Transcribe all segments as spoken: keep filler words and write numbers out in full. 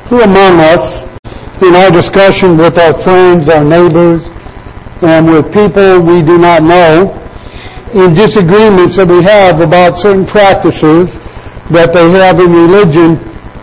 Who among us, in our discussion with our friends, our neighbors, and with people we do not know, in disagreements that we have about certain practices that they have in religion,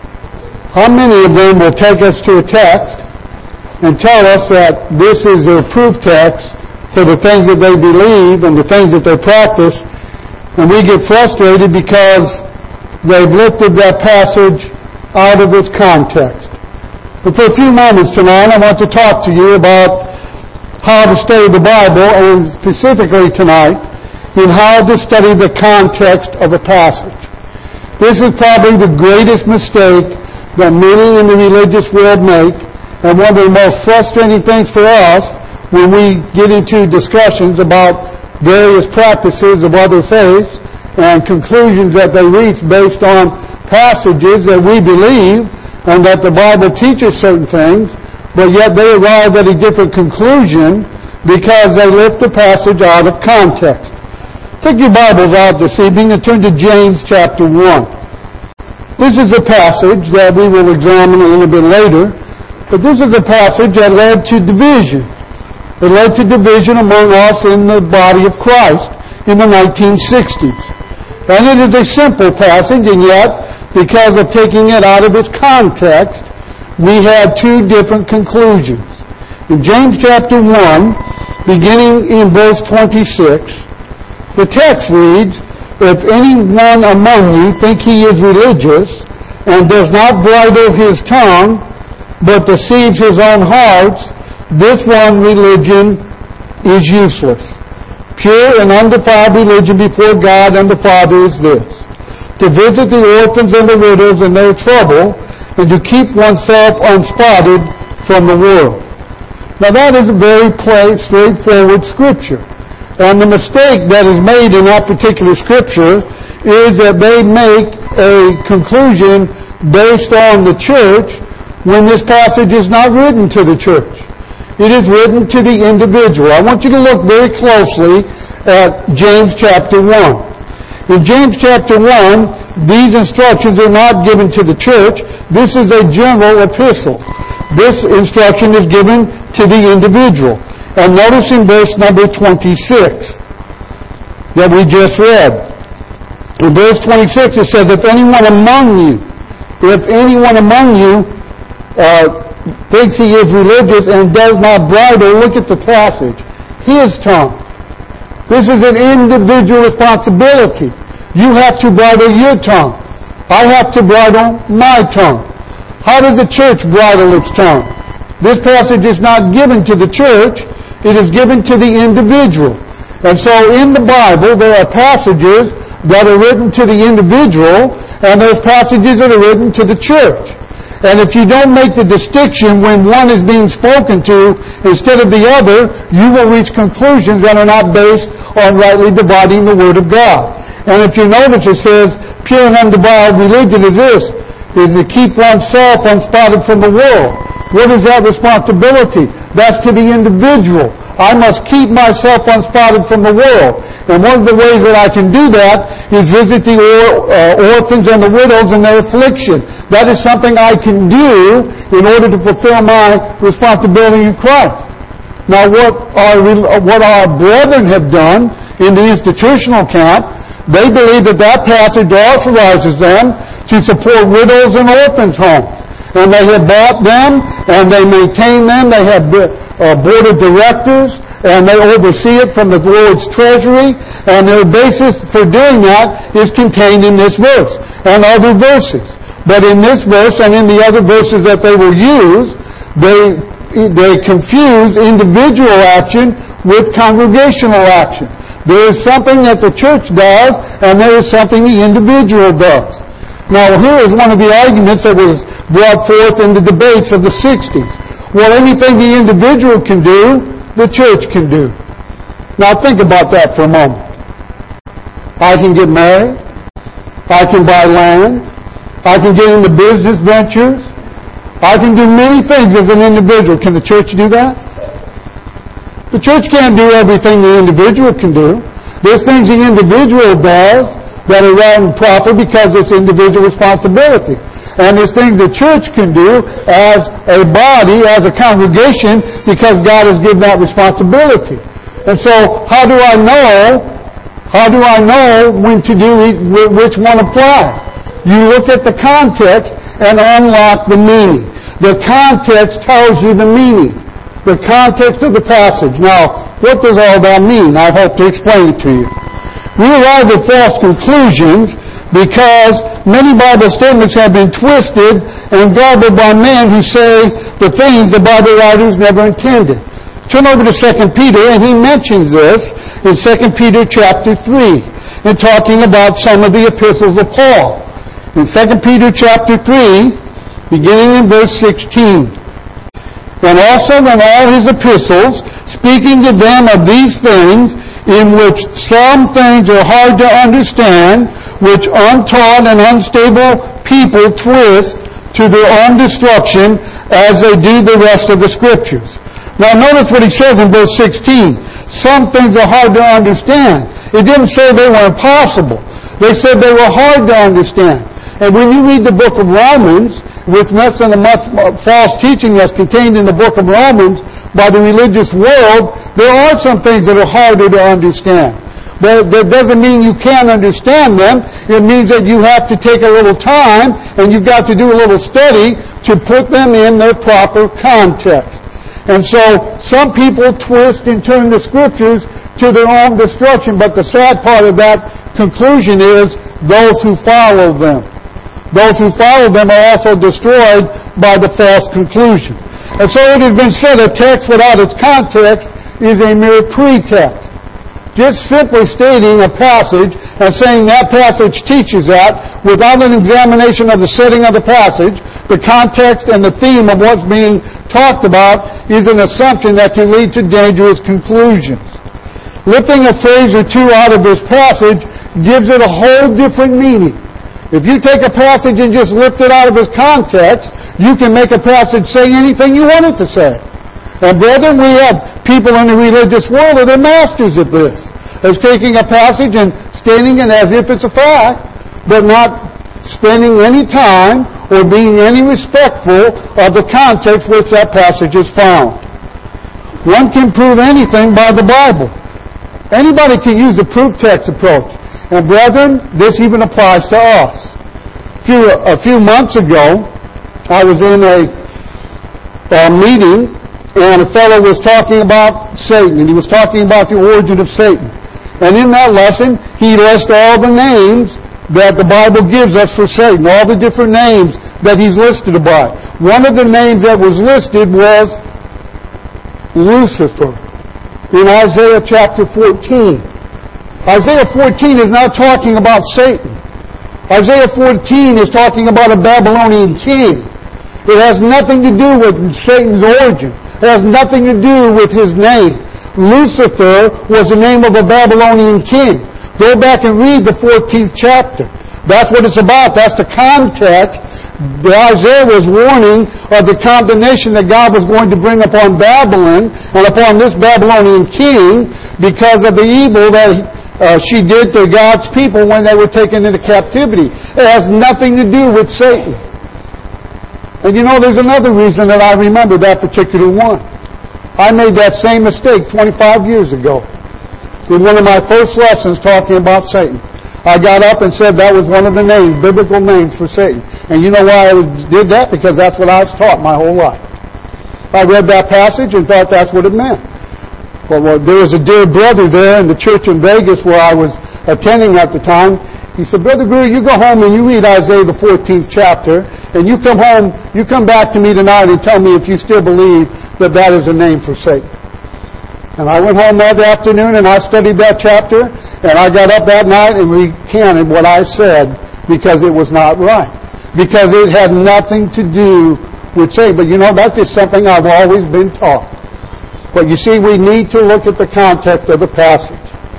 how many of them will take us to a text and tell us that this is their proof text for the things that they believe and the things that they practice, and we get frustrated because they've lifted that passage out of its context. But for a few moments tonight, I want to talk to you about how to study the Bible, and specifically tonight, in how to study the context of a passage. This is probably the greatest mistake that many in the religious world make, and one of the most frustrating things for us when we get into discussions about various practices of other faiths and conclusions that they reach based on passages that we believe and that the Bible teaches certain things, but yet they arrive at a different conclusion because they lift the passage out of context. Take your Bibles out this evening and turn to James chapter one. This is a passage that we will examine a little bit later, but this is a passage that led to division. It led to division among us in the body of Christ in the nineteen sixties. And it is a simple passage, and yet, because of taking it out of its context, we had two different conclusions. In James chapter one, beginning in verse twenty-six, the text reads, "If anyone among you think he is religious, and does not bridle his tongue, but deceives his own hearts, this one religion is useless. Pure and undefiled religion before God and the Father is this: to visit the orphans and the widows in their trouble, and to keep oneself unspotted from the world." Now that is a very plain, straightforward scripture. And the mistake that is made in that particular scripture is that they make a conclusion based on the church when this passage is not written to the church. It is written to the individual. I want you to look very closely at James chapter one. In James chapter one, these instructions are not given to the church. This is a general epistle. This instruction is given to the individual. And notice in verse number twenty-six that we just read. In verse twenty-six it says, "If anyone among you, if anyone among you uh, thinks he is religious and does not bridle," look at the passage, "his tongue." This is an individual responsibility. You have to bridle your tongue. I have to bridle my tongue. How does the church bridle its tongue? This passage is not given to the church. It is given to the individual. And so in the Bible, there are passages that are written to the individual, and there's passages that are written to the church. And if you don't make the distinction when one is being spoken to instead of the other, you will reach conclusions that are not based on rightly dividing the Word of God. And if you notice, it says, pure and undefiled religion is this, is to keep oneself unspotted from the world. What is that responsibility? That's to the individual. I must keep myself unspotted from the world. And one of the ways that I can do that is visit the or, uh, orphans and the widows in their affliction. That is something I can do in order to fulfill my responsibility in Christ. Now what our, what our brethren have done in the institutional camp, they believe that that passage authorizes them to support widows and orphans' homes. And they have bought them, and they maintain them. They have a board of directors, and they oversee it from the Lord's treasury. And their basis for doing that is contained in this verse and other verses. But in this verse and in the other verses that they will use, they they confuse individual action with congregational action. There is something that the church does, and there is something the individual does. Now, here is one of the arguments that was brought forth in the debates of the sixties. Well, anything the individual can do, the church can do. Now, think about that for a moment. I can get married. I can buy land. I can get into business ventures. I can do many things as an individual. Can the church do that? The church can't do everything the individual can do. There's things the individual does that are right and proper because it's individual responsibility. And there's things the church can do as a body, as a congregation, because God has given that responsibility. And so, how do I know, how do I know when to do which one apply? You look at the context and unlock the meaning. The context tells you the meaning. The context of the passage. Now, what does all that mean? I hope to explain it to you. We arrive at false conclusions because many Bible statements have been twisted and garbled by men who say the things the Bible writers never intended. Turn over to Second Peter, and he mentions this in Second Peter chapter three, in talking about some of the epistles of Paul. In Second Peter chapter three, beginning in verse sixteen. And also in all his epistles, speaking to them of these things, in which some things are hard to understand, which untaught and unstable people twist to their own destruction, as they do the rest of the Scriptures. Now notice what he says in verse sixteen. Some things are hard to understand. It didn't say they were impossible. They said they were hard to understand. And when you read the book of Romans, with much of the much false teaching that's contained in the book of Romans by the religious world, there are some things that are harder to understand. That, that doesn't mean you can't understand them. It means that you have to take a little time and you've got to do a little study to put them in their proper context. And so some people twist and turn the Scriptures to their own destruction, but the sad part of that conclusion is those who follow them. Those who follow them are also destroyed by the false conclusion. And so it has been said a text without its context is a mere pretext. Just simply stating a passage and saying that passage teaches that without an examination of the setting of the passage, the context and the theme of what's being talked about is an assumption that can lead to dangerous conclusions. Lifting a phrase or two out of this passage gives it a whole different meaning. If you take a passage and just lift it out of its context, you can make a passage say anything you want it to say. And brethren, we have people in the religious world that are masters at this. As taking a passage and stating it as if it's a fact, but not spending any time or being any respectful of the context which that passage is found. One can prove anything by the Bible. Anybody can use the proof text approach. And brethren, this even applies to us. A few, a few months ago, I was in a, a meeting, and a fellow was talking about Satan, and he was talking about the origin of Satan. And in that lesson, he lists all the names that the Bible gives us for Satan, all the different names that he's listed by. One of the names that was listed was Lucifer in Isaiah chapter fourteen. Isaiah fourteen is not talking about Satan. Isaiah fourteen is talking about a Babylonian king. It has nothing to do with Satan's origin. It has nothing to do with his name. Lucifer was the name of a Babylonian king. Go back and read the fourteenth chapter. That's what it's about. That's the context. Isaiah was warning of the condemnation that God was going to bring upon Babylon and upon this Babylonian king because of the evil that Uh, she did to God's people when they were taken into captivity. It has nothing to do with Satan. And you know, there's another reason that I remember that particular one. I made that same mistake twenty-five years ago in one of my first lessons talking about Satan. I got up and said that was one of the names, biblical names for Satan. And you know why I did that? Because that's what I was taught my whole life. I read that passage and thought that's what it meant. Well, well, there was a dear brother there in the church in Vegas where I was attending at the time. He said, Brother Greer, you go home and you read Isaiah the fourteenth chapter, and you come home, you come back to me tonight and tell me if you still believe that that is a name for Satan. And I went home that afternoon and I studied that chapter, and I got up that night and recanted what I said because it was not right. Because it had nothing to do with Satan. But you know, that's just something I've always been taught. But you see, we need to look at the context of the passage.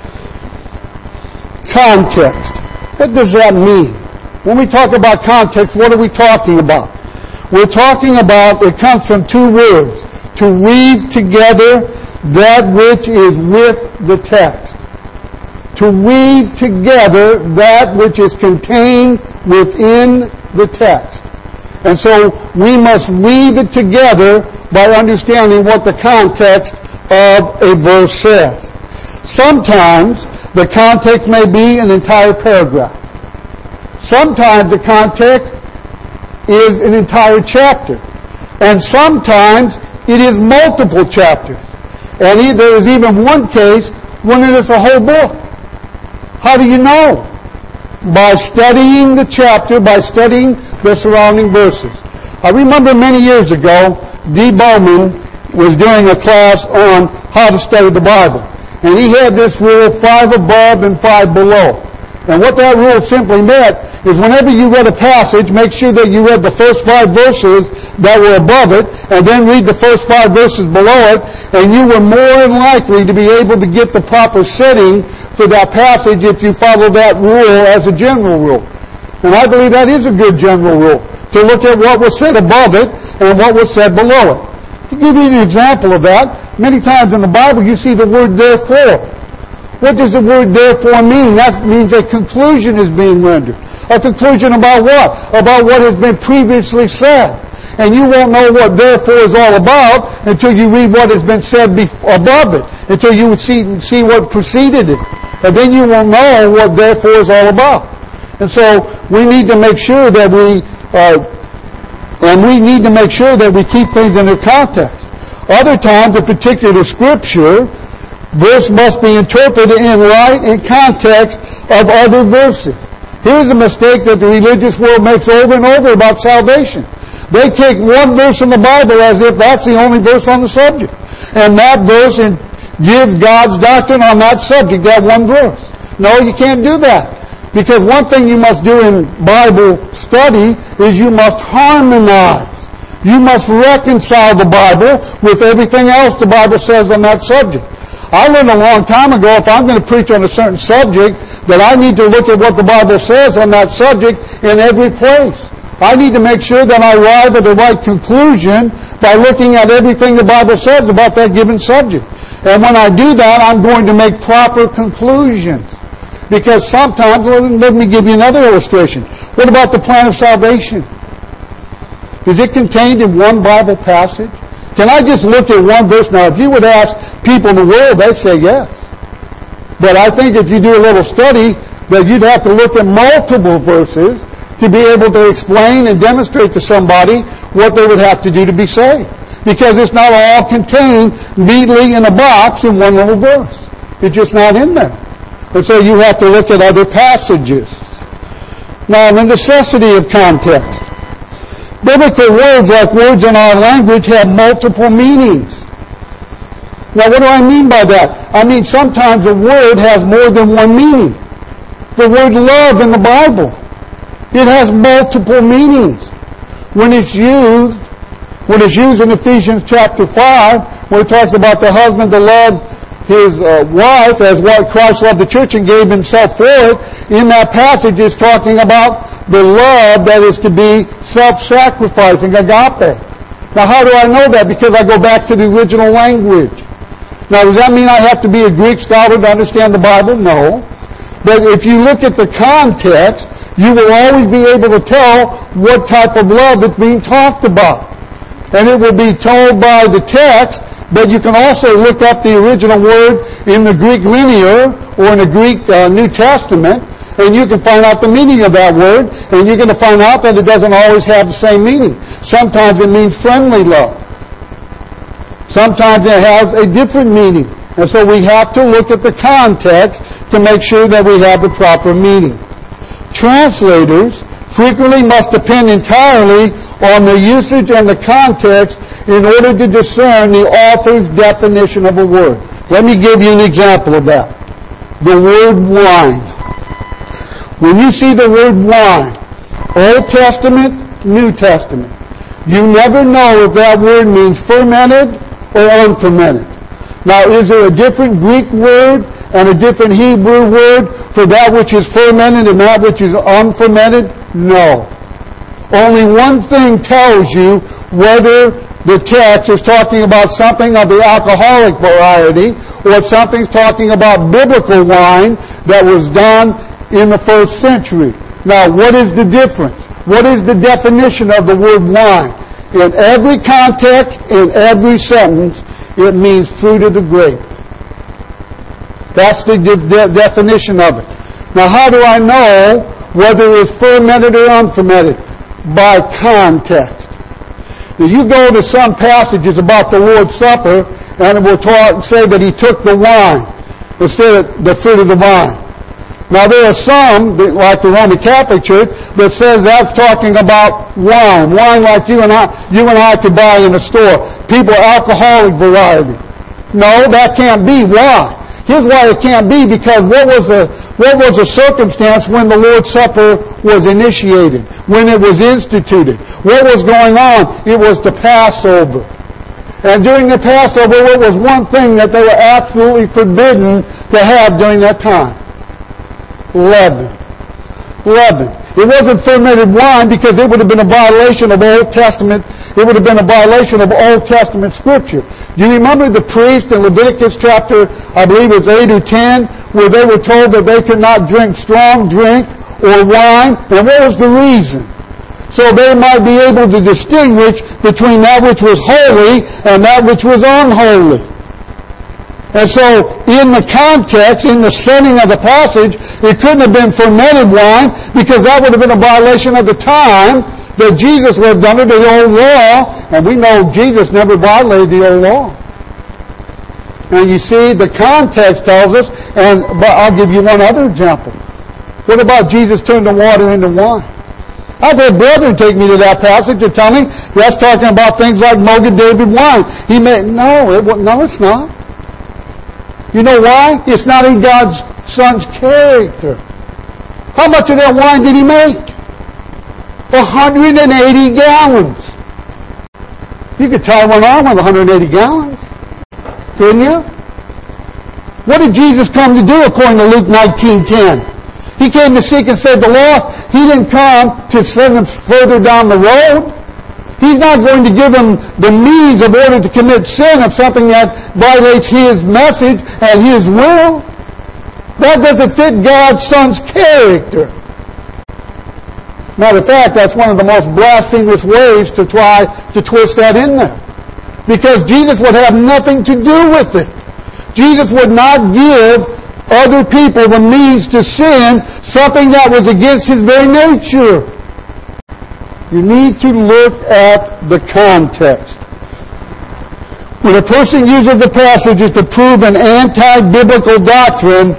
Context. What does that mean? When we talk about context, what are we talking about? We're talking about, it comes from two words. To weave together that which is with the text. To weave together that which is contained within the text. And so we must weave it together by understanding what the context of a verse says. Sometimes the context may be an entire paragraph. Sometimes the context is an entire chapter. And sometimes it is multiple chapters. And there is even one case when it is a whole book. How do you know? By studying the chapter, by studying the surrounding verses. I remember many years ago, D. Bowman was doing a class on how to study the Bible. And he had this rule, five above and five below. And what that rule simply meant is whenever you read a passage, make sure that you read the first five verses that were above it, and then read the first five verses below it, and you were more than likely to be able to get the proper setting for that passage if you follow that rule as a general rule. And I believe that is a good general rule, to look at what was said above it and what was said below it. To give you an example of that, many times in the Bible you see the word therefore. What does the word therefore mean? That means a conclusion is being rendered. A conclusion about what? About what has been previously said. And you won't know what therefore is all about until you read what has been said above it, until you see, see what preceded it. And then you will know what therefore is all about. And so we need to make sure that we, uh, and we need to make sure that we keep things in their context. Other times, a particular scripture verse must be interpreted in light and context of other verses. Here's a mistake that the religious world makes over and over about salvation. They take one verse in the Bible as if that's the only verse on the subject. And that verse and give God's doctrine on that subject, that one verse. No, you can't do that. Because one thing you must do in Bible study is you must harmonize. You must reconcile the Bible with everything else the Bible says on that subject. I learned a long time ago, if I'm going to preach on a certain subject, that I need to look at what the Bible says on that subject in every place. I need to make sure that I arrive at the right conclusion by looking at everything the Bible says about that given subject. And when I do that, I'm going to make proper conclusions. Because sometimes, well, let me give you another illustration. What about the plan of salvation? Is it contained in one Bible passage? Can I just look at one verse? Now, if you would ask people in the world, they'd say yes. But I think if you do a little study, that you'd have to look at multiple verses to be able to explain and demonstrate to somebody what they would have to do to be saved. Because it's not all contained neatly in a box in one little verse. It's just not in there. And so you have to look at other passages. Now, the necessity of context. Biblical words, like words in our language, have multiple meanings. Now, what do I mean by that? I mean, sometimes a word has more than one meaning. The word love in the Bible, it has multiple meanings. When it's used, when it's used in Ephesians chapter five, where it talks about the husband to love his uh, wife as what Christ loved the church and gave himself for it, in that passage is talking about the love that is to be self-sacrificing, agape. Now, how do I know that? Because I go back to the original language. Now, does that mean I have to be a Greek scholar to understand the Bible? No. But if you look at the context, you will always be able to tell what type of love is being talked about. And it will be told by the text, but you can also look up the original word in the Greek linear or in the Greek uh, New Testament, and you can find out the meaning of that word, and you're going to find out that it doesn't always have the same meaning. Sometimes it means friendly love. Sometimes it has a different meaning. And so we have to look at the context to make sure that we have the proper meaning. Translators frequently must depend entirely on the usage and the context in order to discern the author's definition of a word. Let me give you an example of that. The word wine. When you see the word wine, Old Testament, New Testament, you never know if that word means fermented or unfermented. Now, is there a different Greek word and a different Hebrew word for that which is fermented and that which is unfermented? No. Only one thing tells you whether the text is talking about something of the alcoholic variety or something's talking about biblical wine that was done in the first century. Now, what is the difference? What is the definition of the word wine? In every context, in every sentence, it means fruit of the grape. That's the de- de- definition of it. Now, how do I know whether it's fermented or unfermented? By context. Now, you go to some passages about the Lord's Supper, and it will talk, say that he took the wine instead of the fruit of the vine. Now, there are some, like the Roman Catholic Church, that says that's talking about wine. Wine like you and I, you and I could buy in a store. People, alcoholic variety. No, that can't be. Why? Here's why it can't be, because what was the, what was the circumstance when the Lord's Supper was initiated, when it was instituted? What was going on? It was the Passover. And during the Passover, it was one thing that they were absolutely forbidden to have during that time. Leaven. Leaven. It wasn't fermented wine because it would have been a violation of Old Testament. It would have been a violation of Old Testament Scripture. Do you remember the priest in Leviticus chapter, I believe it's eight or ten, where they were told that they could not drink strong drink or wine? And what was the reason? So they might be able to distinguish between that which was holy and that which was unholy. And so, in the context, in the setting of the passage, it couldn't have been fermented wine because that would have been a violation of the time that Jesus lived under the old law, and we know Jesus never violated the old law. And you see, the context tells us, and but I'll give you one other example. What about Jesus turned the water into wine? I've had brethren take me to that passage and tell me that's talking about things like Moga David wine. He may, no, it, no, it's not. You know why? It's not in God's Son's character. How much of that wine did he make? one hundred eighty gallons. You could tie one arm with one hundred eighty gallons. Couldn't you? What did Jesus come to do according to Luke nineteen ten? He came to seek and save the lost. He didn't come to send them further down the road. He's not going to give them the means of order to commit sin of something that violates His message and His will. That doesn't fit God's Son's character. Matter of fact, that's one of the most blasphemous ways to try to twist that in there. Because Jesus would have nothing to do with it. Jesus would not give other people the means to sin something that was against His very nature. You need to look at the context. When a person uses the passages to prove an anti-biblical doctrine,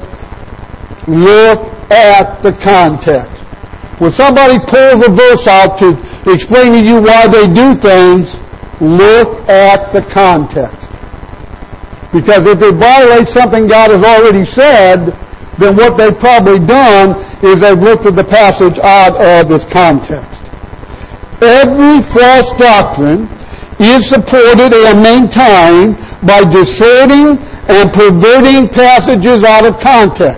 look at the context. When somebody pulls a verse out to explain to you why they do things, look at the context. Because if it violates something God has already said, then what they've probably done is they've looked at the passage out of its context. Every false doctrine is supported and maintained by distorting and perverting passages out of context.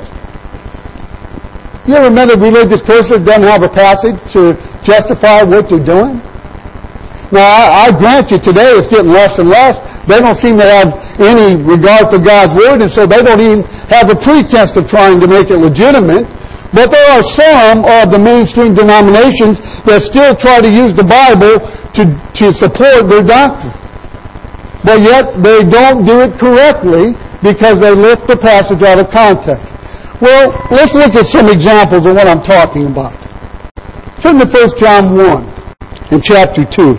You ever met a religious person that doesn't have a passage to justify what they're doing? Now, I, I grant you today it's getting less and less. They don't seem to have any regard for God's Word, and so they don't even have a pretense of trying to make it legitimate. But there are some of the mainstream denominations that still try to use the Bible to, to support their doctrine. But yet they don't do it correctly because they lift the passage out of context. Well, let's look at some examples of what I'm talking about. Turn to First John one in chapter two.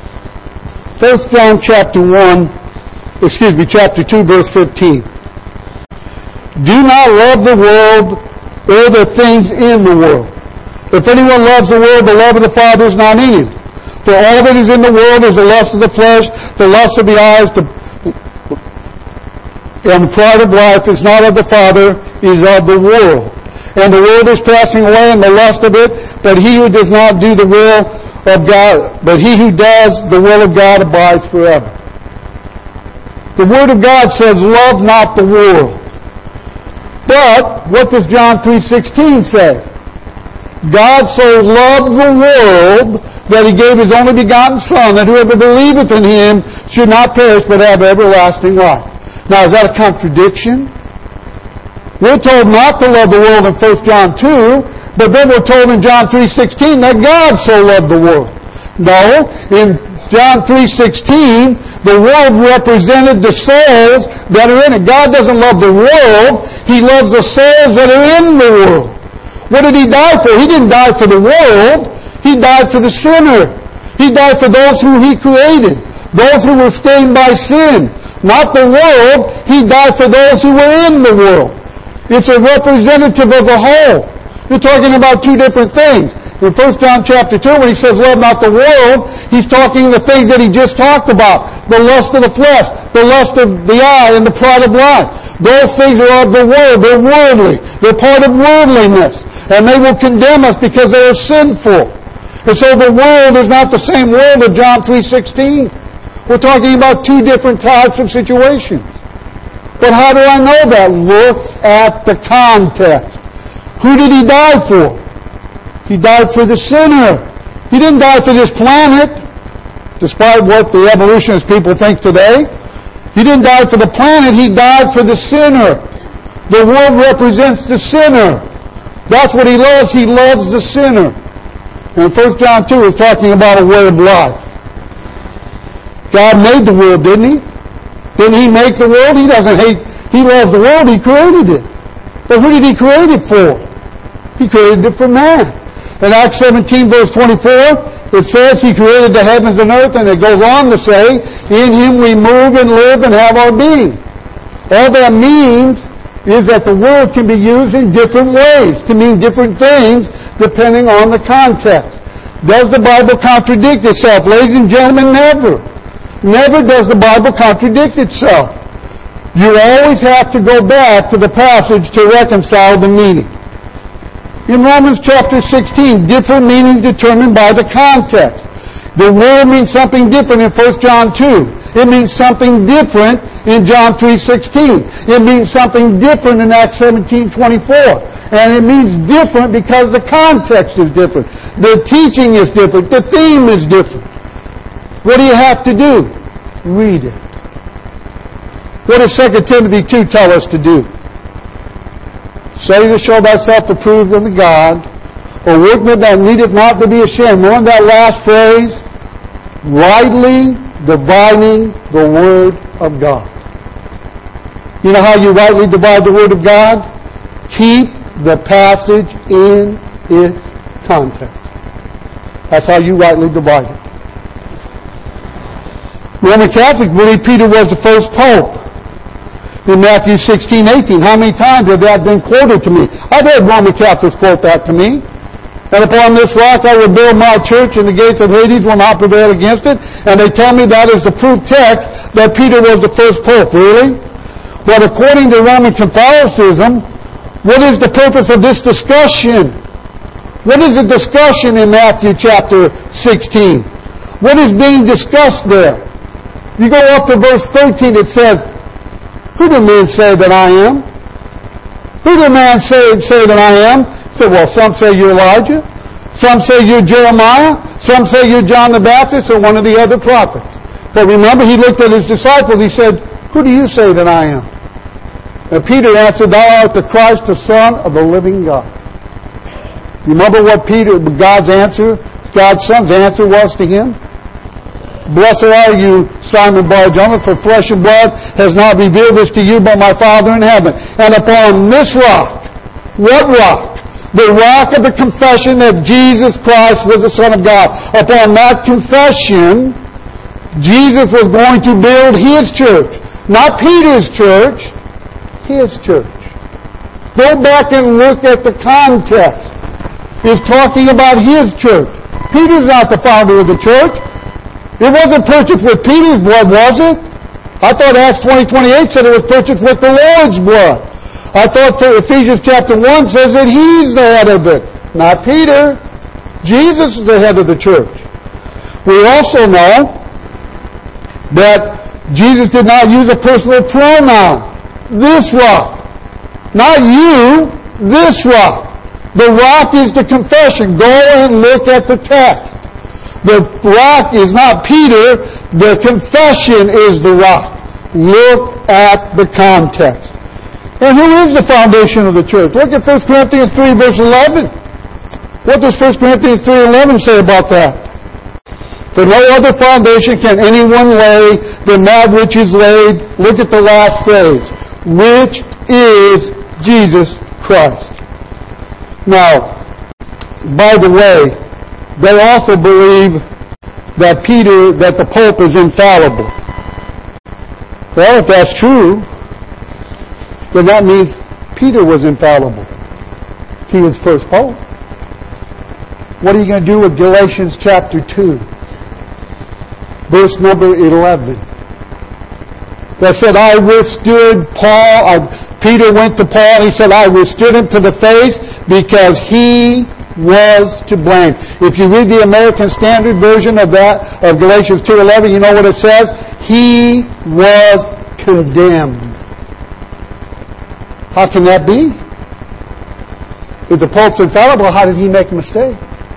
First John chapter one, excuse me, chapter two, verse fifteen. Do not love the world or the things in the world. If anyone loves the world, the love of the Father is not in him. For all that is in the world is the lust of the flesh, the lust of the eyes, the, and the pride of life is not of the Father, is of the world. And the world is passing away and the lust of it, but he who does not do the will of God, but he who does the will of God abides forever. The Word of God says, love not the world. But what does John three sixteen say? God so loved the world that He gave His only begotten Son, that whoever believeth in Him should not perish but have everlasting life. Now, is that a contradiction? We're told not to love the world in First John two, But then we're told in John three sixteen that God so loved the world. No, in John three sixteen, the world represented the souls that are in it. God doesn't love the world. He loves the souls that are in the world. What did He die for? He didn't die for the world. He died for the sinner. He died for those who He created, those who were stained by sin. Not the world. He died for those who were in the world. It's a representative of the whole. You're talking about two different things. In First John chapter two, when he says, love not the world, he's talking the things that he just talked about. The lust of the flesh, the lust of the eye, and the pride of life. Those things are of the world. They're worldly. They're part of worldliness. And they will condemn us because they are sinful. And so the world is not the same world of John three sixteen. We're talking about two different types of situations. But how do I know that? Look at the context. Who did He die for? He died for the sinner. He didn't die for this planet, despite what the evolutionist people think today. He didn't die for the planet. He died for the sinner. The world represents the sinner. That's what He loves. He loves the sinner. And First John two is talking about a way of life. God made the world, didn't He? Didn't He make the world? He doesn't hate. He loves the world. He created it. But who did He create it for? He created it for man. In Acts seventeen, verse twenty-four, it says He created the heavens and earth, and it goes on to say, in Him we move and live and have our being. All that means is that the word can be used in different ways to mean different things depending on the context. Does the Bible contradict itself? Ladies and gentlemen, never. Never does the Bible contradict itself. You always have to go back to the passage to reconcile the meaning. In Romans chapter sixteen, different meanings determined by the context. The word means something different in First John two. It means something different in John three sixteen. It means something different in Acts seventeen twenty-four. And it means different because the context is different. The teaching is different. The theme is different. What do you have to do? Read it. What does Second Timothy two tell us to do? Study to show thyself approved unto God, a workman that needeth not to be ashamed. Remember that last phrase? Rightly dividing the Word of God. You know how you rightly divide the Word of God? Keep the passage in its context. That's how you rightly divide it. Roman Catholics believe Peter was the first pope. In Matthew sixteen eighteen, how many times has that been quoted to me? I've heard Roman Catholics quote that to me. And upon this rock I will build my church, and the gates of Hades will not prevail against it. And they tell me that is the proof text that Peter was the first pope. Really? But according to Roman Catholicism, what is the purpose of this discussion? What is the discussion in Matthew chapter sixteen? What is being discussed there? You go up to verse thirteen, it says, who do men say that I am? Who do men say, say that I am? Say, well, some say you're Elijah. Some say you're Jeremiah. Some say you're John the Baptist or one of the other prophets. But remember, He looked at His disciples. He said, who do you say that I am? And Peter answered, thou art the Christ, the Son of the living God. Remember what Peter, God's answer, God's Son's answer was to him? Blessed are you, Simon Bar-Jonah, for flesh and blood has not revealed this to you, but my Father in heaven. And upon this rock, what rock? The rock of the confession that Jesus Christ was the Son of God. Upon that confession, Jesus was going to build His church. Not Peter's church, His church. Go back and look at the context. It's talking about His church. Peter's not the founder of the church. It wasn't purchased with Peter's blood, was it? I thought Acts twenty twenty-eight said it was purchased with the Lord's blood. I thought Ephesians chapter one says that He's the head of it, not Peter. Jesus is the head of the church. We also know that Jesus did not use a personal pronoun. This rock. Not you, this rock. The rock is the confession. Go and look at the text. The rock is not Peter. The confession is the rock. Look at the context. And who is the foundation of the church? Look at First Corinthians three, verse eleven. What does First Corinthians three eleven say about that? For no other foundation can anyone lay than that which is laid. Look at the last phrase. Which is Jesus Christ. Now, by the way, they also believe that Peter, that the Pope is infallible. Well, if that's true, then that means Peter was infallible. He was first Pope. What are you going to do with Galatians chapter two? Verse number eleven. That said, I withstood Paul. I, Peter went to Paul. He said, I withstood him to the face because he was to blame. If you read the American Standard Version of that, of Galatians two eleven, you know what it says? He was condemned. How can that be? If the Pope's infallible, how did he make a mistake?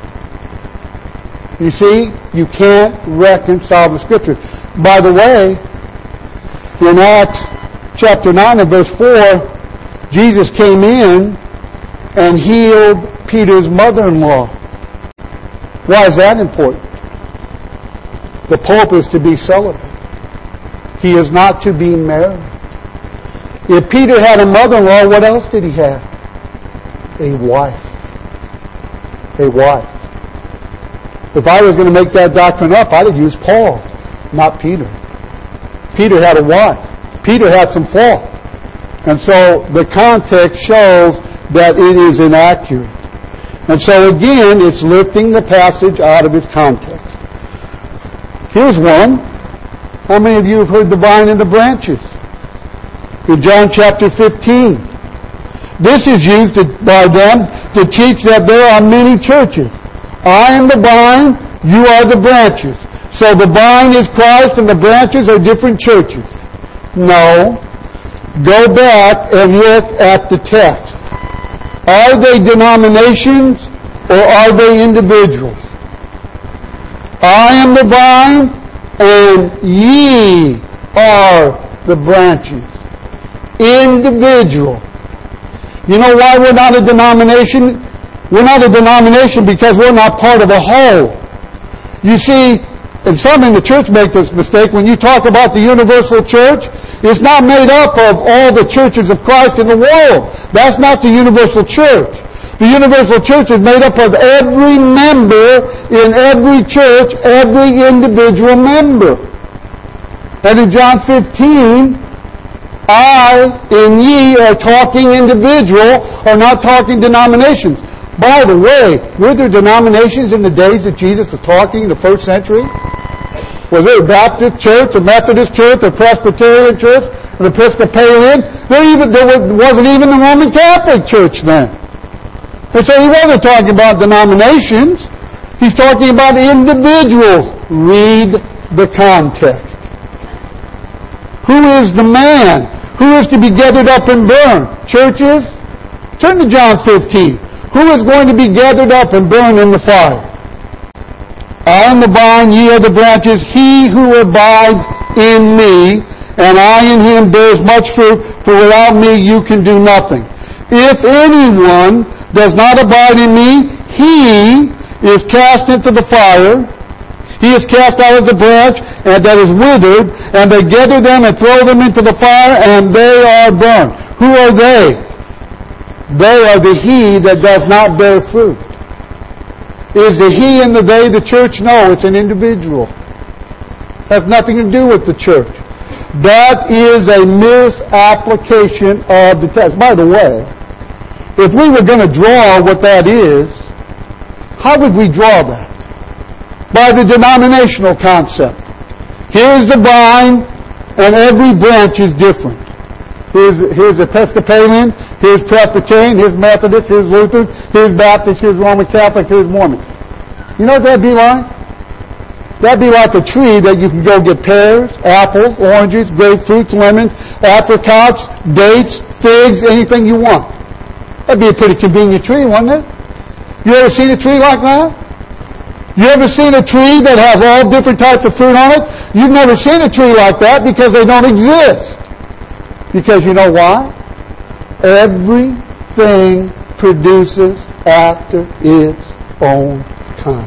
You see, you can't reconcile the Scriptures. By the way, in Acts chapter nine and verse four, Jesus came in and healed Peter's mother-in-law. Why is that important? The Pope is to be celibate. He is not to be married. If Peter had a mother-in-law, what else did he have? A wife. A wife. If I was going to make that doctrine up, I'd have used Paul, not Peter. Peter had a wife. Peter had some fault. And so the context shows that it is inaccurate. And so again, it's lifting the passage out of its context. Here's one. How many of you have heard the vine and the branches? In John chapter fifteen. This is used by them to teach that there are many churches. I am the vine, you are the branches. So the vine is Christ and the branches are different churches. No. Go back and look at the text. Are they denominations or are they individuals? I am the vine and ye are the branches. Individual. You know why we're not a denomination? We're not a denomination because we're not part of a whole. You see, and some in the church make this mistake. When you talk about the universal church, it's not made up of all the churches of Christ in the world. That's not the universal church. The universal church is made up of every member in every church, every individual member. And in John fifteen, I and ye are talking individual, are not talking denominations. By the way, were there denominations in the days that Jesus was talking in the first century? Was there a Baptist church, a Methodist church, a Presbyterian church, an Episcopalian? There, even, there wasn't even the Roman Catholic Church then. And so he wasn't talking about denominations. He's talking about individuals. Read the context. Who is the man? Who is to be gathered up and burned? Churches? Turn to John fifteen. Who is going to be gathered up and burned in the fire? I am the vine, ye are the branches. He who abides in me, and I in him, bears much fruit, for without me you can do nothing. If anyone does not abide in me, he is cast into the fire. He is cast out of the branch, and that is withered, and they gather them and throw them into the fire, and they are burned. Who are they? They are the he that does not bear fruit. Is the he and the they the church? No, it's an individual. It has nothing to do with the church. That is a misapplication of the text. By the way, if we were going to draw what that is, how would we draw that? By the denominational concept. Here's the vine, and every branch is different. Here's, here's Episcopalian, here's Presbyterian, here's Methodist, here's Lutheran, here's Baptist, here's Roman Catholic, here's Mormon. You know what that'd be like? That'd be like a tree that you can go get pears, apples, oranges, grapefruits, lemons, apricots, dates, figs, anything you want. That'd be a pretty convenient tree, wouldn't it? You ever seen a tree like that? You ever seen a tree that has all different types of fruit on it? You've never seen a tree like that because they don't exist. Because you know why? Everything produces after its own kind.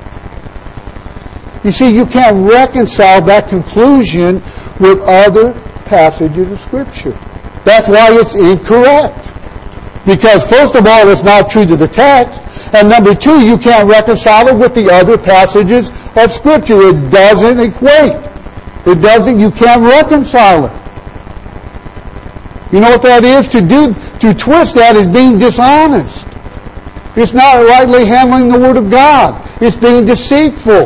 You see, you can't reconcile that conclusion with other passages of Scripture. That's why it's incorrect. Because first of all, it's not true to the text. And number two, you can't reconcile it with the other passages of Scripture. It doesn't equate. It doesn't, you can't reconcile it. You know what that is? To do, to twist that is being dishonest. It's not rightly handling the Word of God. It's being deceitful.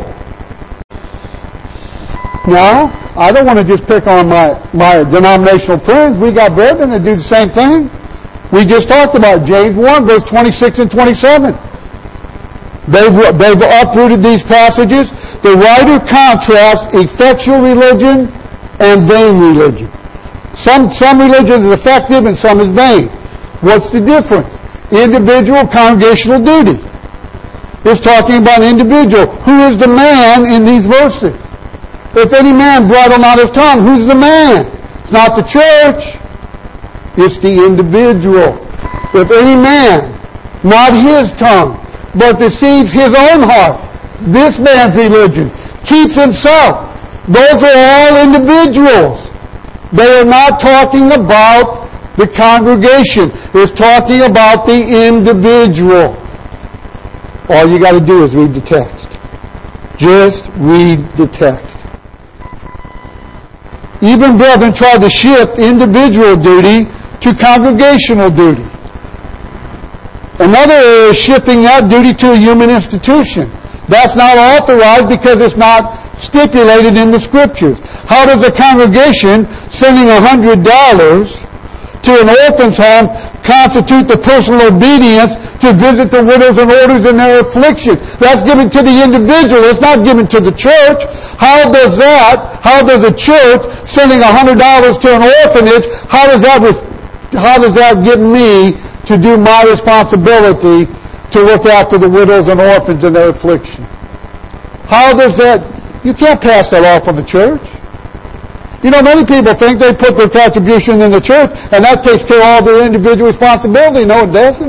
Now, I don't want to just pick on my, my denominational friends. We got brethren that do the same thing. We just talked about James one, verse twenty-six and twenty-seven. They've, they've uprooted these passages. The writer contrasts effectual religion and vain religion. Some, some religion is effective and some is vain. What's the difference? Individual congregational duty. It's talking about an individual. Who is the man in these verses? If any man bridle not his tongue, who's the man? It's not the church. It's the individual. If any man, not his tongue, but deceives his own heart, this man's religion keeps himself. Those are all individuals. They are not talking about the congregation. It's talking about the individual. All you got to do is read the text. Just read the text. Even brethren try to shift individual duty to congregational duty. Another area is shifting that duty to a human institution. That's not authorized because it's not stipulated in the Scriptures. How does a congregation sending a hundred dollars to an orphan's home constitute the personal obedience to visit the widows and orphans in their affliction? That's given to the individual. It's not given to the church. How does that, how does a church sending a hundred dollars to an orphanage, how does that, how does that get me to do my responsibility to look after the widows and orphans in their affliction? How does that, you can't pass that off on the church. You know, many people think they put their contribution in the church and that takes care of all their individual responsibility. No, it doesn't.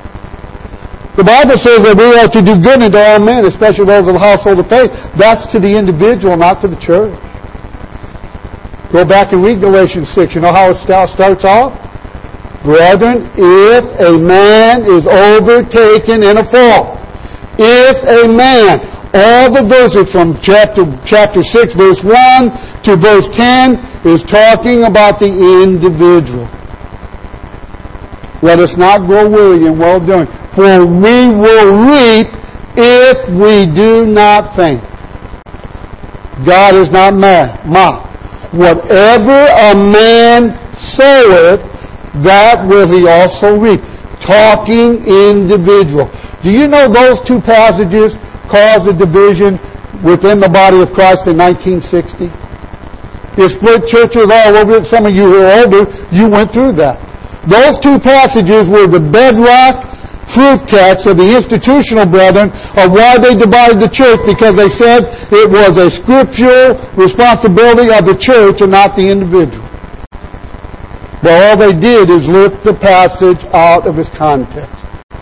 The Bible says that we are to do good unto all men, especially those of the household of faith. That's to the individual, not to the church. Go back and read Galatians six. You know how it starts off? Brethren, if a man is overtaken in a fault, if a man, all the verses from chapter, chapter six, verse one to verse ten is talking about the individual. Let us not grow weary in well-doing, for we will reap if we do not faint. God is not mad, mocked. Whatever a man soweth, that will he also reap. Talking individual. Do you know those two passages caused a division within the body of Christ in nineteen sixty? It split churches all over it. Some of you who are older, you went through that. Those two passages were the bedrock truth text of the institutional brethren of why they divided the church, because they said it was a scriptural responsibility of the church and not the individual. But all they did is lift the passage out of its context.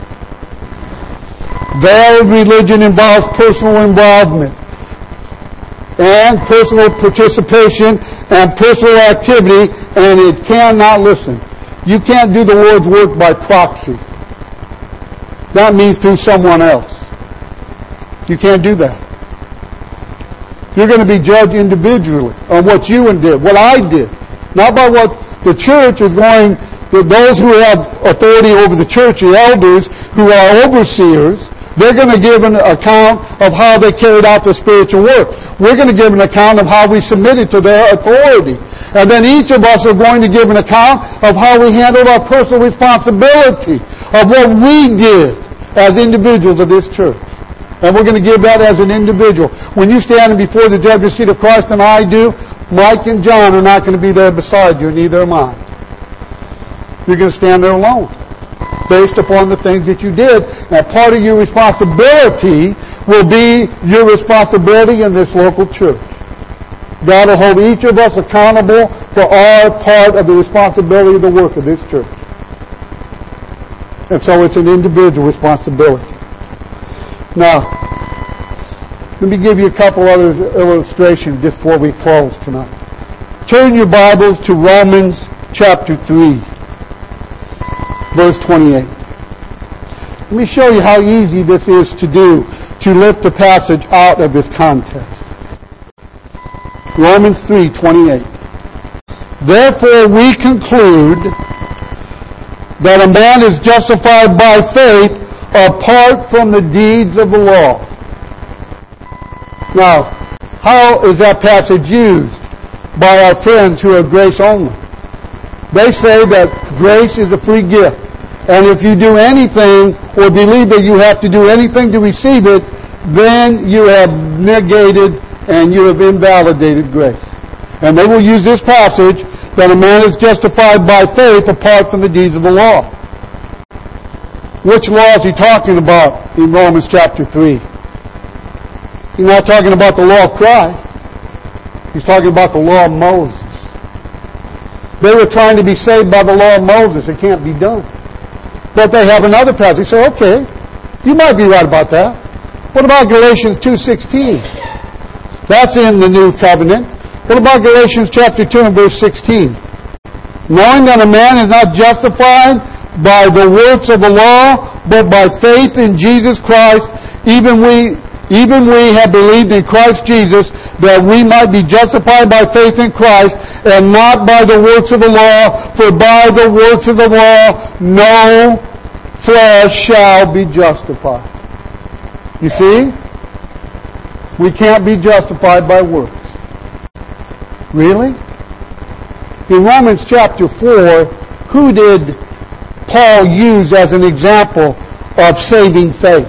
Their religion involves personal involvement and personal participation and personal activity, and it cannot listen. You can't do the Lord's work by proxy. That means through someone else. You can't do that. You're going to be judged individually on what you did, what I did, not by what the church is going, those who have authority over the church, the elders who are overseers, they're going to give an account of how they carried out the spiritual work. We're going to give an account of how we submitted to their authority. And then each of us are going to give an account of how we handled our personal responsibility, of what we did as individuals of this church. And we're going to give that as an individual. When you stand before the judgment seat of Christ, and I do, Mike and John are not going to be there beside you, and neither am I. You're going to stand there alone, based upon the things that you did. Now, part of your responsibility will be your responsibility in this local church. God will hold each of us accountable for our part of the responsibility of the work of this church. And so it's an individual responsibility. Now, let me give you a couple other illustrations before we close tonight. Turn your Bibles to Romans chapter three, verse twenty-eight. Let me show you how easy this is to do, to lift the passage out of its context. Romans three twenty-eight. Therefore we conclude that a man is justified by faith apart from the deeds of the law. Now, how is that passage used by our friends who are grace only? They say that grace is a free gift, and if you do anything or believe that you have to do anything to receive it, then you have negated and you have invalidated grace. And they will use this passage that a man is justified by faith apart from the deeds of the law. Which law is he talking about in Romans chapter three? He's not talking about the law of Christ. He's talking about the law of Moses. They were trying to be saved by the law of Moses. It can't be done. But they have another passage. They say, okay, you might be right about that. What about Galatians two sixteen? That's in the New Covenant. What about Galatians chapter two and verse sixteen? Knowing that a man is not justified by the works of the law, but by faith in Jesus Christ, even we even we have believed in Christ Jesus, that we might be justified by faith in Christ, and not by the works of the law, for by the works of the law no flesh shall be justified. You see? We can't be justified by works. Really? In Romans chapter four, who did Paul use as an example of saving faith?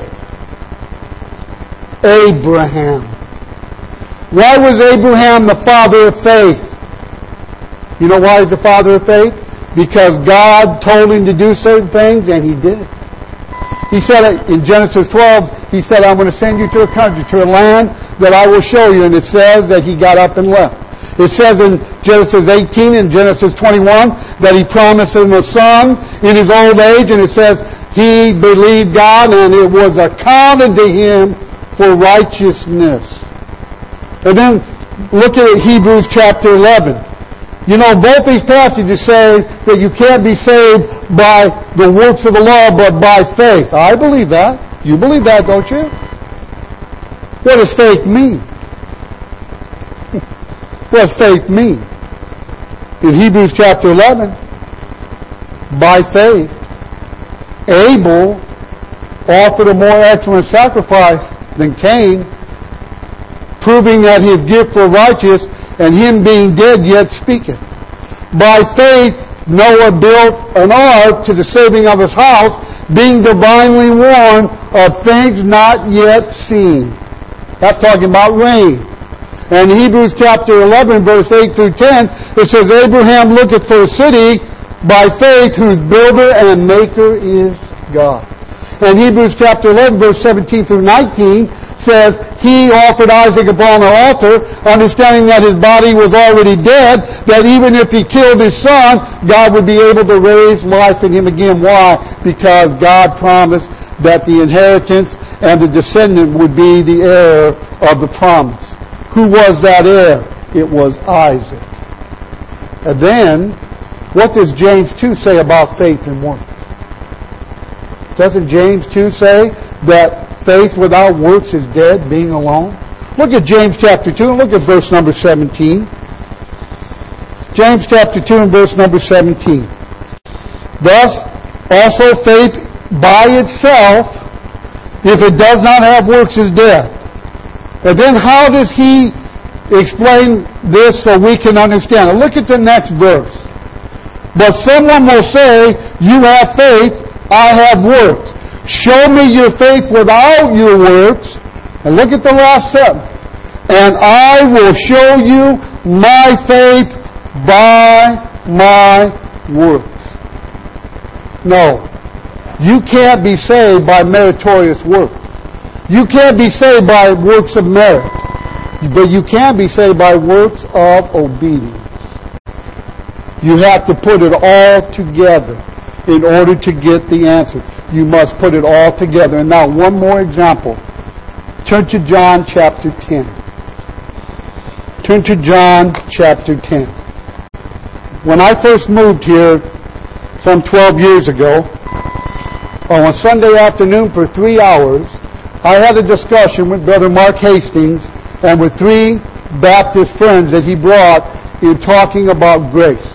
Abraham. Why was Abraham the father of faith? You know why he's the father of faith? Because God told him to do certain things, and he did it. He said it in Genesis twelve, he said, I'm going to send you to a country, to a land that I will show you. And it says that he got up and left. It says in Genesis eighteen and Genesis twenty-one that he promised him a son in his old age, and it says he believed God and it was accounted to him for righteousness. And then look at Hebrews chapter eleven. You know, both these passages say that you can't be saved by the works of the law, but by faith. I believe that. You believe that, don't you? What does faith mean? What does faith mean? In Hebrews chapter eleven, by faith, Abel offered a more excellent sacrifice than Cain, proving that his gifts were righteous, and him being dead yet speaketh. By faith, Noah built an ark to the saving of his house, being divinely warned of things not yet seen. That's talking about rain. And in Hebrews chapter eleven, verse eight through ten, it says, Abraham looketh for a city by faith, whose builder and maker is God. And Hebrews chapter eleven, verse seventeen through nineteen, says, he offered Isaac upon the altar, understanding that his body was already dead, that even if he killed his son, God would be able to raise life in him again. Why? Because God promised that the inheritance and the descendant would be the heir of the promise. Who was that heir? It was Isaac. And then, what does James two say about faith and works? Doesn't James two say that faith without works is dead, being alone? Look at James chapter two and look at verse number seventeen. James chapter two and verse number seventeen. Thus, also faith by itself, if it does not have works, is dead. And then how does he explain this so we can understand it? Look at the next verse. But someone will say, you have faith, I have works. Show me your faith without your works. And look at the last sentence. And I will show you my faith by my works. No. You can't be saved by meritorious works. You can't be saved by works of merit. But you can be saved by works of obedience. You have to put it all together in order to get the answer. You must put it all together. And now one more example Turn to John chapter ten. Turn to John chapter ten. When I first moved here some twelve years ago, on a Sunday afternoon for three hours, I had a discussion with Brother Mark Hastings and with three Baptist friends that he brought in talking about grace.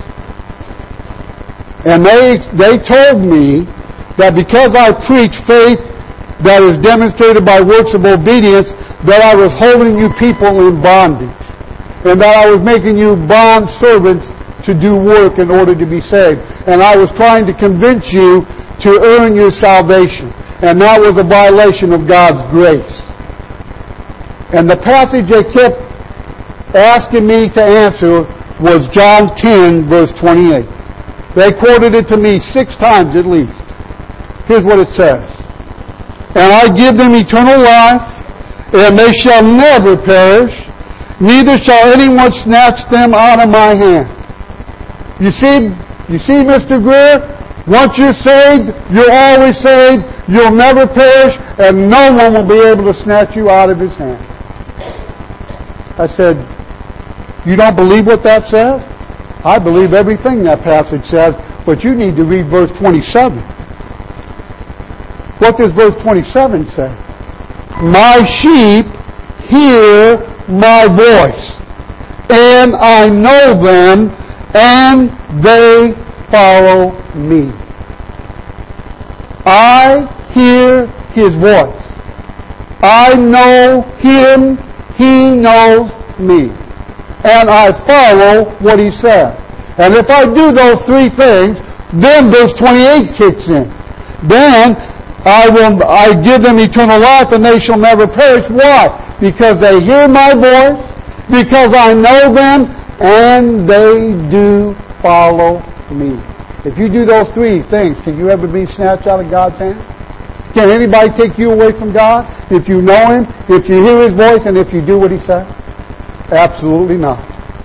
And they they told me that because I preach faith that is demonstrated by works of obedience, that I was holding you people in bondage. And that I was making you bond servants to do work in order to be saved. And I was trying to convince you to earn your salvation. And that was a violation of God's grace. And the passage they kept asking me to answer was John ten, verse twenty-eight. They quoted it to me six times at least. Here's what it says. And I give them eternal life, and they shall never perish, neither shall anyone snatch them out of my hand. You see, you see, Mister Greer, once you're saved, you're always saved, you'll never perish, and no one will be able to snatch you out of his hand. I said, you don't believe what that says? I believe everything that passage says, but you need to read verse twenty-seven. What does verse twenty-seven say? My sheep hear my voice, and I know them, and they follow me. I hear his voice. I know him, he knows me. And I follow what he says. And if I do those three things, then verse twenty-eight kicks in. Then I will I give them eternal life, and they shall never perish. Why? Because they hear my voice, because I know them, and they do follow me. If you do those three things, can you ever be snatched out of God's hand? Can anybody take you away from God? If you know him, if you hear his voice, and if you do what he says? Absolutely not.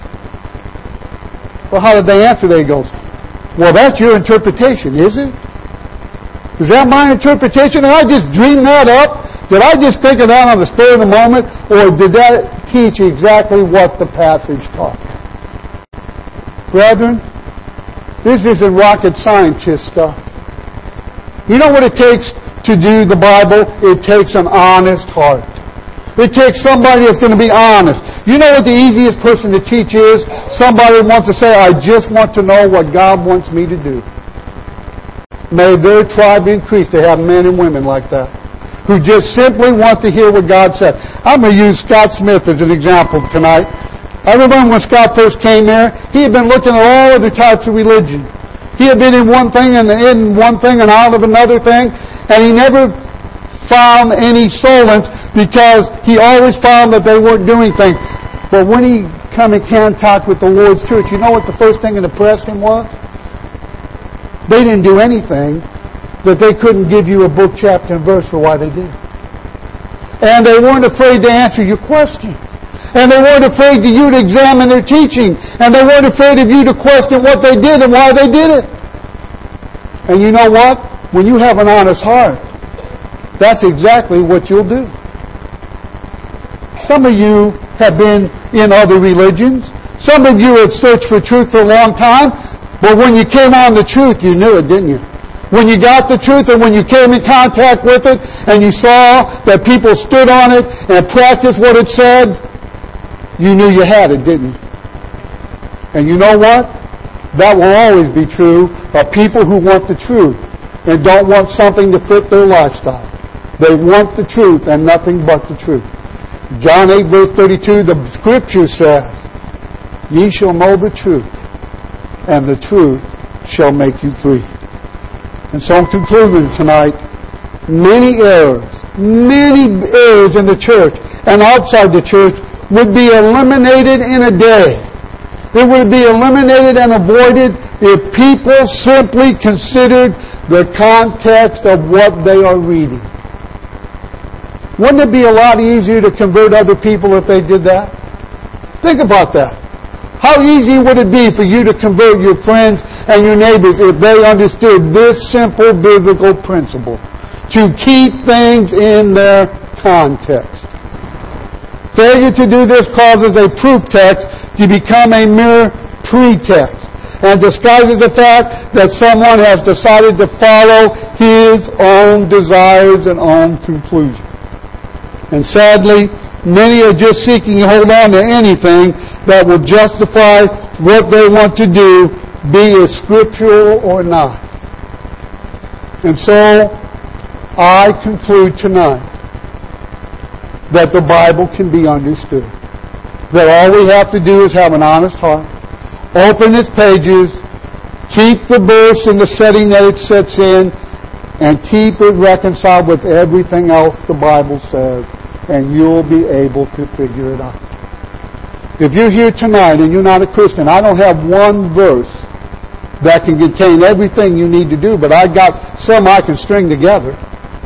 Well, how did they answer? They goes, well, that's your interpretation, is it? Is that my interpretation? Did I just dream that up? Did I just think of that on the spur of the moment? Or did that teach exactly what the passage taught? Brethren, this isn't rocket scientist stuff. You know what it takes to do the Bible? It takes an honest heart. It takes somebody that's going to be honest. You know what the easiest person to teach is? Somebody who wants to say, I just want to know what God wants me to do. May their tribe increase to have men and women like that, who just simply want to hear what God said. I'm going to use Scott Smith as an example tonight. I remember when Scott first came here, he had been looking at all other types of religion. He had been in one thing and in one thing and out of another thing, and he never found any solace because he always found that they weren't doing things. But when he came in contact with the Lord's church, you know what the first thing that impressed him was? They didn't do anything that they couldn't give you a book, chapter, and verse for why they did. And they weren't afraid to answer your questions. And they weren't afraid to you to examine their teaching. And they weren't afraid of you to question what they did and why they did it. And you know what? When you have an honest heart, that's exactly what you'll do. Some of you have been in other religions. Some of you have searched for truth for a long time. But when you came on the truth, you knew it, didn't you? When you got the truth and when you came in contact with it and you saw that people stood on it and practiced what it said, you knew you had it, didn't you? And you know what? That will always be true of people who want the truth and don't want something to fit their lifestyle. They want the truth and nothing but the truth. John eight, verse thirty-two, the Scripture says, ye shall know the truth, and the truth shall make you free. And so in conclusion tonight, many errors, many errors in the church and outside the church would be eliminated in a day. It would be eliminated and avoided if people simply considered the context of what they are reading. Wouldn't it be a lot easier to convert other people if they did that? Think about that. How easy would it be for you to convert your friends and your neighbors if they understood this simple biblical principle? To keep things in their context. Failure to do this causes a proof text to become a mere pretext and disguises the fact that someone has decided to follow his own desires and own conclusions. And sadly, many are just seeking to hold on to anything that will justify what they want to do, be it scriptural or not. And so, I conclude tonight that the Bible can be understood. That all we have to do is have an honest heart, open its pages, keep the verse in the setting that it sets in, and keep it reconciled with everything else the Bible says, and you'll be able to figure it out. If you're here tonight and you're not a Christian, I don't have one verse that can contain everything you need to do, but I got some I can string together.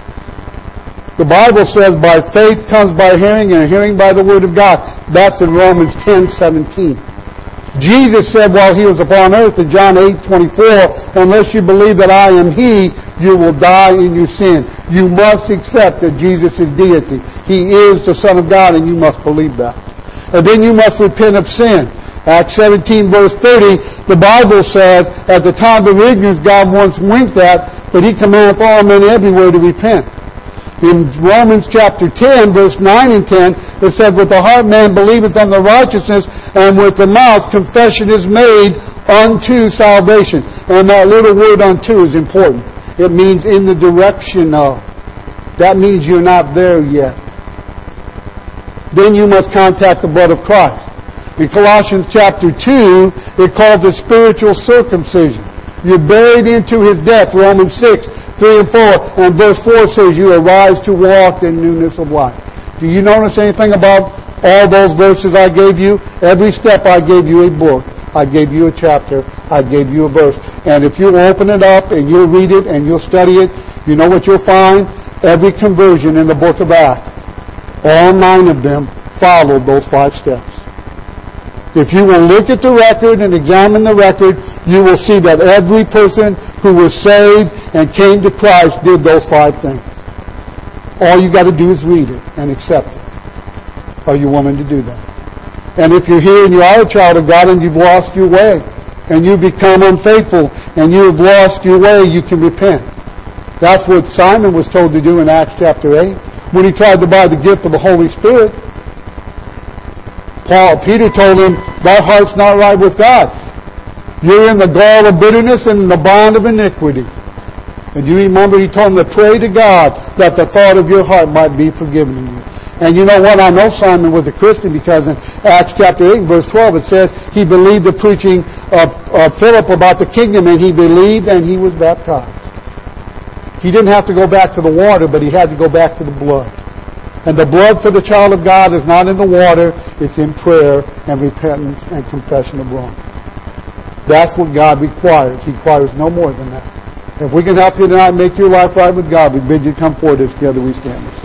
The Bible says, by faith comes by hearing, and hearing by the Word of God. That's in Romans ten seventeen. Jesus said while He was upon earth in John eight twenty-four, unless you believe that I am He, you will die in your sin. You must accept that Jesus is deity. He is the Son of God, and you must believe that. And then you must repent of sin. Acts seventeen verse thirty, the Bible says, at the time of ignorance God once winked at, but He commandeth all men everywhere to repent. In Romans chapter ten, verse nine and ten, it says, with the heart man believeth unto righteousness, and with the mouth confession is made unto salvation. And that little word unto is important. It means in the direction of. That means you're not there yet. Then you must contact the blood of Christ. In Colossians chapter two, it calls it spiritual circumcision. You're buried into His death, Romans six, three and four, and verse four says you arise to walk in newness of life. Do you notice anything about all those verses I gave you? Every step I gave you a book. I gave you a chapter. I gave you a verse. And if you open it up and you'll read it and you'll study it, you know what you'll find? Every conversion in the book of Acts, all nine of them followed those five steps. If you will look at the record and examine the record, you will see that every person who was saved and came to Christ did those five things. All you got to do is read it and accept it. Are you willing to do that? And if you're here and you are a child of God and you've lost your way, and you've become unfaithful, and you've lost your way, you can repent. That's what Simon was told to do in Acts chapter eight. When he tried to buy the gift of the Holy Spirit, Paul, Peter told him, thy heart's not right with God. You're in the gall of bitterness and in the bond of iniquity. And you remember he told him to pray to God that the thought of your heart might be forgiven you. And you know what? I know Simon was a Christian because in Acts chapter eight, verse twelve, it says he believed the preaching of, of Philip about the kingdom, and he believed and he was baptized. He didn't have to go back to the water, but he had to go back to the blood. And the blood for the child of God is not in the water, it's in prayer and repentance and confession of wrong. That's what God requires. He requires no more than that. If we can help you tonight make your life right with God, we bid you come forward as together we stand.